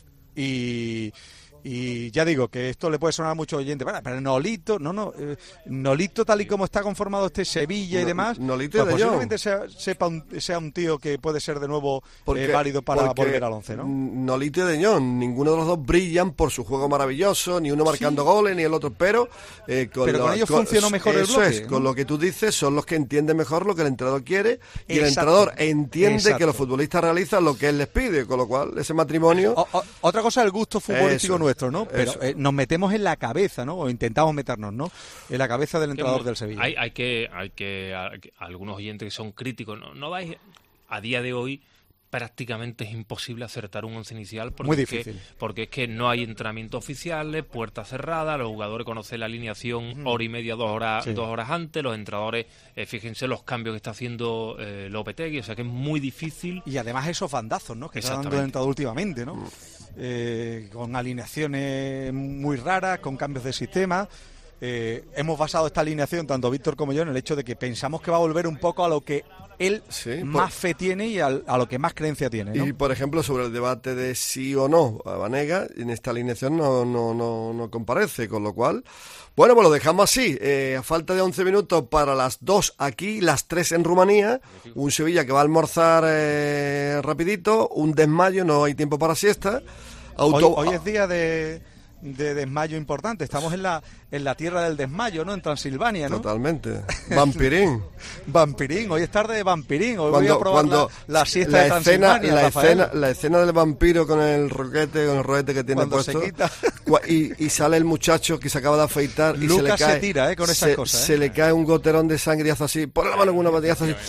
Y ya digo que esto le puede sonar a muchos oyentes, pero Nolito, Nolito tal y como está conformado este Sevilla y demás, Nolito pues posiblemente sea un tío que puede ser de nuevo válido para volver al 11, ¿no? Nolito y De Jong, ninguno de los dos brillan por su juego maravilloso, ni uno marcando goles, ni el otro, pero con ellos funcionó mejor el bloque. Con lo que tú dices, son los que entienden mejor lo que el entrenador quiere, y el entrenador entiende que los futbolistas realizan lo que él les pide, con lo cual ese matrimonio... Otra cosa es el gusto futbolístico nuestro, ¿no? Pero nos metemos en la cabeza, ¿no? O intentamos meternos, ¿no? En la cabeza del entrenador del Sevilla. Hay que algunos oyentes que son críticos, no vais a día de hoy prácticamente es imposible acertar un once inicial porque muy difícil. Porque es que no hay entrenamientos oficiales, puertas cerradas, los jugadores conocen la alineación hora y media, 2 horas antes, los entrenadores, fíjense los cambios que está haciendo Lopetegui, o sea que es muy difícil. Y además esos bandazos, ¿no? Que está dando el entrenador últimamente, ¿no? Con alineaciones muy raras, con cambios de sistema. Hemos basado esta alineación, tanto Víctor como yo, en el hecho de que pensamos que va a volver un poco a lo que él más fe tiene y a lo que más creencia tiene, ¿no? Y por ejemplo, sobre el debate de sí o no a Banega, en esta alineación no comparece, con lo cual, bueno, pues lo dejamos así. A falta de 11 minutos para las 2 aquí, las 3 en Rumanía, un Sevilla que va a almorzar rapidito, un desmayo, no hay tiempo para siesta. Hoy es día de desmayo importante, estamos en la tierra del desmayo, ¿no? En Transilvania, ¿no? Totalmente. Vampirín. Vampirín, hoy es tarde de vampirín, hoy voy a probar la siesta de Transilvania. La escena del vampiro con el roquete que tiene cuando puesto. Se quita. Y sale el muchacho que se acaba de afeitar y Lucas se le cae. Se tira, con esas cosas. Se le cae un goterón de sangre y hace así, pon la mano en una batillazo así.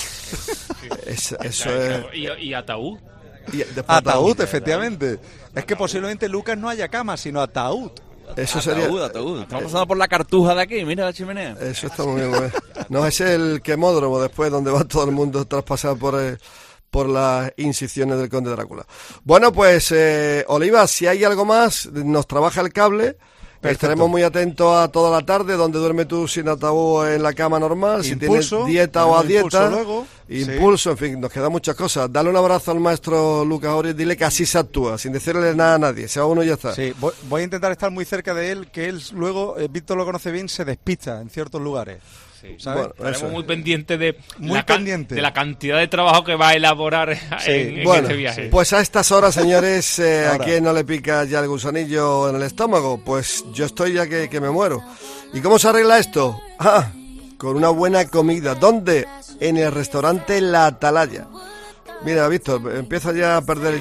Eso es. Y ataúd. Ataúd, efectivamente. Es que posiblemente Lucas no haya cama, sino ataúd. Eso sería. Ataúd. Estamos pasando por la cartuja de aquí, mira la chimenea. Eso está muy bien, güey. No, es el quemódromo después, donde va todo el mundo traspasado por por las incisiones del Conde Drácula. Bueno, pues Oliva, si hay algo más, nos trabaja el cable. Perfecto. Estaremos muy atentos a toda la tarde, donde duerme tú sin ataúd en la cama normal, si tienes dieta o a dieta. Impulso, en fin, nos quedan muchas cosas. Dale un abrazo al maestro Lucas Ori, dile que así se actúa, sin decirle nada a nadie, se va uno y ya está. Sí, voy a intentar estar muy cerca de él, que él luego, Víctor lo conoce bien, se despista en ciertos lugares. Sí, bueno, estaremos muy pendientes de la cantidad de trabajo que va a elaborar en este viaje. Pues a estas horas, señores, ¿a quién no le pica ya el gusanillo en el estómago? Pues yo estoy ya que me muero. ¿Y cómo se arregla esto? Con una buena comida. ¿Dónde? En el restaurante La Atalaya. Mira, Víctor, empiezo ya a perder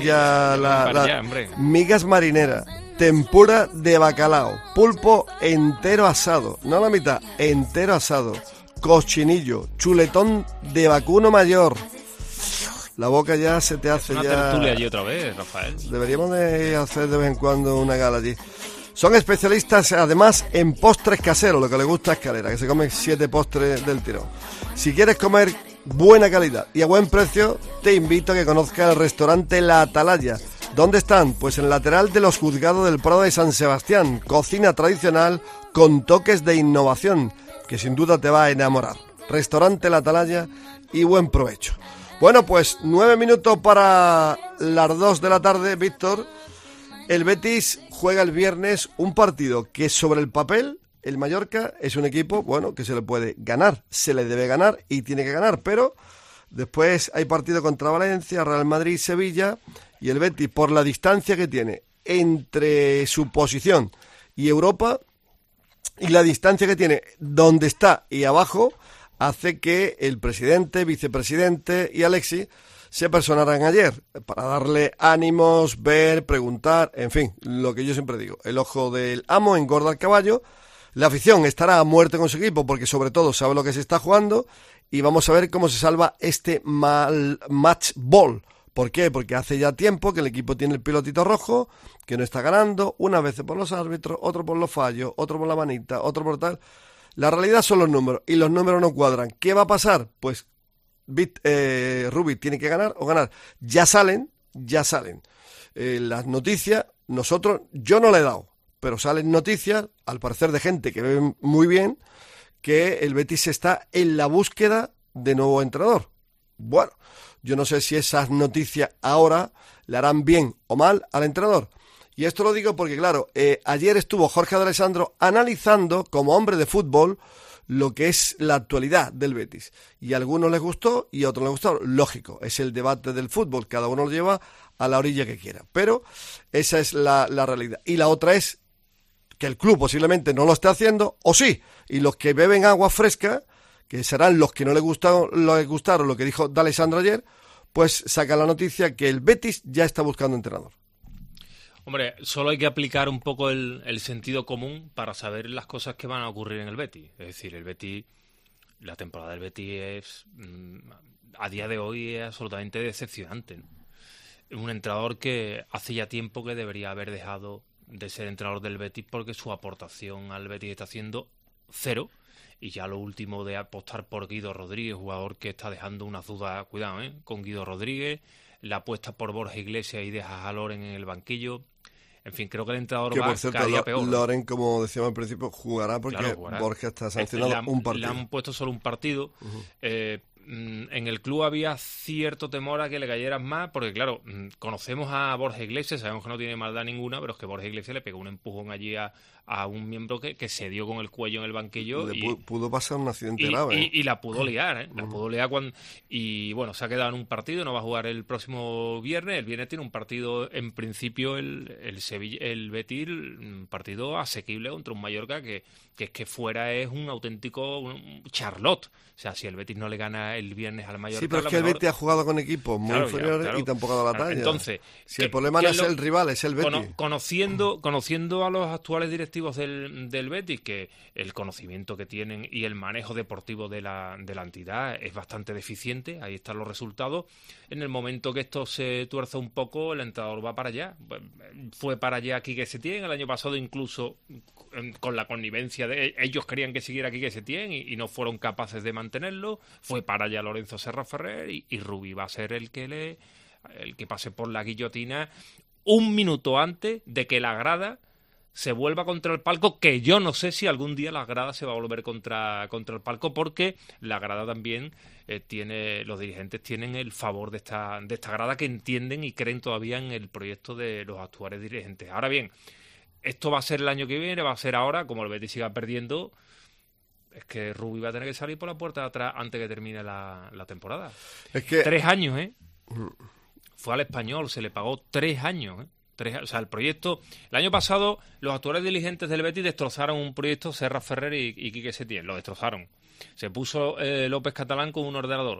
migas marineras, tempura de bacalao, pulpo entero asado, no la mitad, entero asado, cochinillo, chuletón de vacuno mayor. La boca ya se te hace una tertulia allí otra vez, Rafael. Deberíamos de hacer de vez en cuando una gala allí. Son especialistas además en postres caseros, lo que le gusta a Escalera, que se comen 7 postres del tirón. Si quieres comer buena calidad y a buen precio, te invito a que conozcas el restaurante La Atalaya. ¿Dónde están? Pues en el lateral de los Juzgados del Prado de San Sebastián. Cocina tradicional con toques de innovación, que sin duda te va a enamorar. Restaurante La Atalaya y buen provecho. Bueno, pues 9 minutos para las 2 de la tarde, Víctor. El Betis juega el viernes un partido que sobre el papel, el Mallorca es un equipo, bueno, que se le puede ganar, se le debe ganar y tiene que ganar, pero después hay partido contra Valencia, Real Madrid y Sevilla, y el Betis, por la distancia que tiene entre su posición y Europa, y la distancia que tiene donde está y abajo, hace que el presidente, vicepresidente y Alexis se personaran ayer para darle ánimos, ver, preguntar, en fin, lo que yo siempre digo, el ojo del amo engorda al caballo. La afición estará a muerte con su equipo porque sobre todo sabe lo que se está jugando y vamos a ver cómo se salva este mal match ball. ¿Por qué? Porque hace ya tiempo que el equipo tiene el pilotito rojo, que no está ganando, una vez por los árbitros, otro por los fallos, otro por la manita, otro por tal. La realidad son los números y los números no cuadran. ¿Qué va a pasar? Pues Rubí tiene que ganar o ganar. Ya salen las noticias. Yo no le he dado, pero salen noticias, al parecer de gente que ve muy bien, que el Betis está en la búsqueda de nuevo entrenador. Bueno, yo no sé si esas noticias ahora le harán bien o mal al entrenador. Y esto lo digo porque, claro, ayer estuvo Jorge D'Alessandro analizando, como hombre de fútbol, lo que es la actualidad del Betis. Y a algunos les gustó y a otros les gustó. Lógico, es el debate del fútbol, cada uno lo lleva a la orilla que quiera. Pero esa es la realidad. Y la otra es que el club posiblemente no lo esté haciendo, o sí, y los que beben agua fresca, que serán los que no les gustaron lo que dijo D'Alessandro ayer, pues sacan la noticia que el Betis ya está buscando entrenador. Hombre, solo hay que aplicar un poco el sentido común para saber las cosas que van a ocurrir en el Betis. Es decir, el Betis, la temporada del Betis es, a día de hoy, es absolutamente decepcionante, ¿no? Un entrenador que hace ya tiempo que debería haber dejado de ser entrenador del Betis porque su aportación al Betis está siendo cero. Y ya lo último de apostar por Guido Rodríguez, jugador que está dejando unas dudas, cuidado, con Guido Rodríguez, la apuesta por Borja Iglesias y dejas a Loren en el banquillo. En fin, creo que el entrenador va cada día peor. Loren, como decíamos al principio, jugará porque claro, jugará. Borja está sancionado un partido. Le han puesto solo un partido. En el club había cierto temor a que le cayeran más, porque claro, conocemos a Borja Iglesias, sabemos que no tiene maldad ninguna, pero es que Borja Iglesias le pegó un empujón allí a un miembro que se dio con el cuello en el banquillo. Pudo pasar un accidente grave. Y la pudo liar, La pudo liar y bueno, se ha quedado en un partido, no va a jugar el próximo viernes. El viernes tiene un partido, en principio, el Betis, un partido asequible contra un Mallorca que es que fuera es un auténtico Charlotte. O sea, si el Betis no le gana el viernes al Mallorca... Sí, pero es que el Betis ha jugado con equipos muy inferiores y tampoco ha dado la talla. Entonces, si el problema no es el rival, es el Betis. Conociendo a los actuales directivos del Betis, que el conocimiento que tienen y el manejo deportivo de la entidad es bastante deficiente, ahí están los resultados. En el momento que esto se tuerza un poco, el entrenador va para allá. Fue para allá Quique Setién, el año pasado incluso con la connivencia de ellos querían que siguiera Quique Setién y no fueron capaces de mantenerlo. Fue para raya Lorenzo Serra Ferrer y Rubí va a ser el que pase por la guillotina un minuto antes de que la grada se vuelva contra el palco, que yo no sé si algún día la grada se va a volver contra el palco, porque la grada también los dirigentes tienen el favor de esta grada, que entienden y creen todavía en el proyecto de los actuales dirigentes. Ahora bien, esto va a ser el año que viene, va a ser ahora, como el Betis siga perdiendo, es que Rubí va a tener que salir por la puerta de atrás antes que termine la temporada. Es que 3 años, Fue al Español, se le pagó 3 años, O sea, el proyecto... El año pasado, los actuales dirigentes del Betis destrozaron un proyecto, Serra Ferrer y Quique Setién. Lo destrozaron. Se puso López Catalán con un ordenador.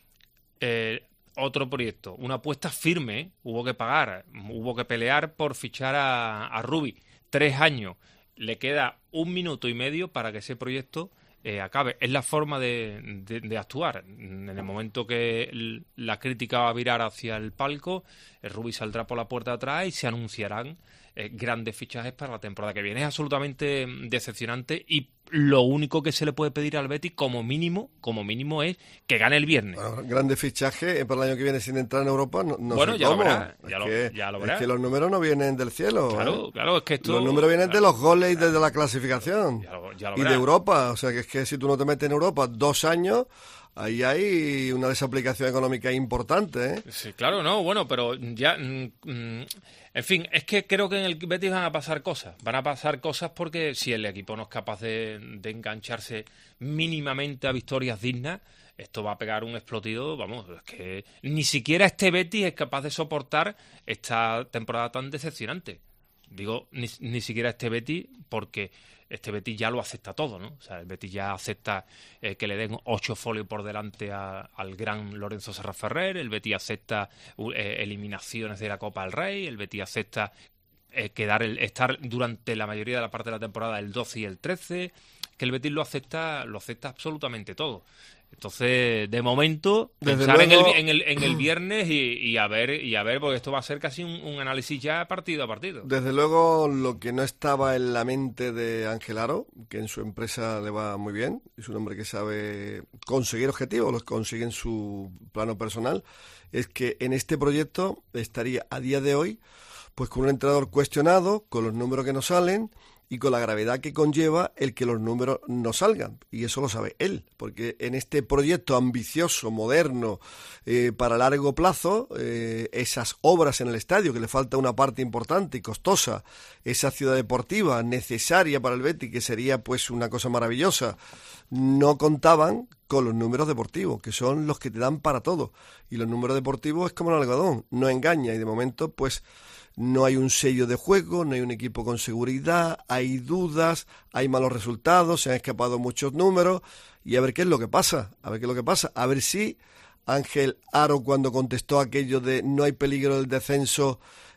Otro proyecto. Una apuesta firme. Hubo que pagar. Hubo que pelear por fichar a Rubí. 3 años. Le queda 1 minuto y medio para que ese proyecto acabe. Es la forma de actuar. En el momento que la crítica va a virar hacia el palco, Rubí saldrá por la puerta de atrás y se anunciarán grandes fichajes para la temporada que viene. Es absolutamente decepcionante y lo único que se le puede pedir al Betis como mínimo es que gane el viernes. Bueno, grandes fichajes para el año que viene sin entrar en Europa, no bueno, sé ya cómo. Lo verá, ya lo verá. Es que los números no vienen del cielo. Claro, es que esto... Los números vienen de los goles y desde la clasificación. Ya lo y verá. de Europa. O sea, que es que si tú no te metes en Europa 2 años... Ahí hay una desaplicación económica importante, ¿eh? Sí, claro, no, bueno, pero ya... en fin, es que creo que en el Betis van a pasar cosas. Van a pasar cosas porque si el equipo no es capaz de engancharse mínimamente a victorias dignas, esto va a pegar un explotido, vamos, es que ni siquiera este Betis es capaz de soportar esta temporada tan decepcionante. Digo, ni siquiera este Betis, porque... Este Betis ya lo acepta todo, ¿no? O sea, el Betis ya acepta que le den 8 folios por delante al gran Lorenzo Serra Ferrer, el Betis acepta eliminaciones de la Copa del Rey, el Betis acepta estar durante la mayoría de la parte de la temporada el 12 y el 13, que el Betis lo acepta absolutamente todo. Entonces, de momento, desde pensar luego, en el viernes y a ver, porque esto va a ser casi un análisis ya partido a partido. Desde luego, lo que no estaba en la mente de Ángel Aro, que en su empresa le va muy bien, es un hombre que sabe conseguir objetivos, los consigue en su plano personal, es que en este proyecto estaría a día de hoy pues con un entrenador cuestionado, con los números que no salen y con la gravedad que conlleva el que los números no salgan. Y eso lo sabe él, porque en este proyecto ambicioso, moderno, para largo plazo, esas obras en el estadio, que le falta una parte importante y costosa, esa ciudad deportiva necesaria para el Betis, que sería pues una cosa maravillosa, no contaban con los números deportivos, que son los que te dan para todo. Y los números deportivos es como el algodón, no engaña, y de momento pues... No hay un sello de juego, no hay un equipo con seguridad, hay dudas, hay malos resultados, se han escapado muchos números y a ver qué es lo que pasa, a ver si Ángel Aro, cuando contestó aquello de no hay peligro del descenso,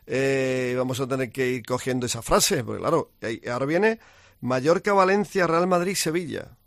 vamos a tener que ir cogiendo esa frase, porque claro, ahora viene Mallorca, Valencia, Real Madrid, Sevilla,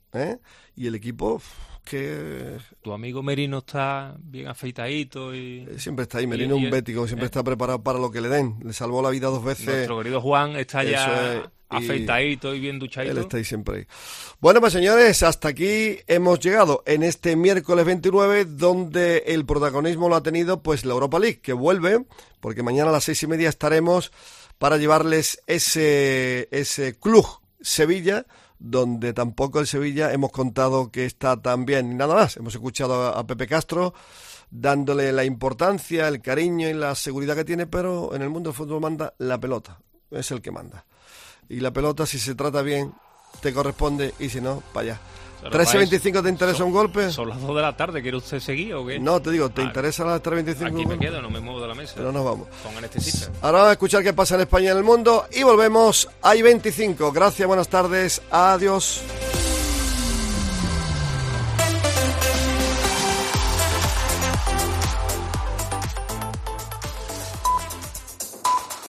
y el equipo... que tu amigo Merino está bien afeitadito y siempre está ahí. Merino es un bético, siempre está preparado para lo que le den. Le salvó la vida 2 veces. Nuestro querido Juan está ya afeitadito y bien duchadito. Él está ahí siempre ahí. Bueno, pues señores, hasta aquí hemos llegado en este miércoles 29, donde el protagonismo lo ha tenido pues la Europa League, que vuelve, porque mañana a las 6:30 estaremos para llevarles ese Cluj Sevilla, donde tampoco el Sevilla hemos contado que está tan bien ni nada más. Hemos escuchado a Pepe Castro dándole la importancia, el cariño y la seguridad que tiene, pero en el mundo del fútbol manda la pelota, es el que manda. Y la pelota, si se trata bien, te corresponde, y si no, para allá. 3:25, ¿te interesa un golpe? Son las 2 de la tarde, ¿quiere usted seguir o qué? No, te digo, ¿te interesa las 3:25? Aquí me quedo, no me muevo de la mesa. Pero nos vamos. Con anestesista. Ahora vamos a escuchar qué pasa en España y en el mundo y volvemos a I-25. Gracias, buenas tardes, adiós.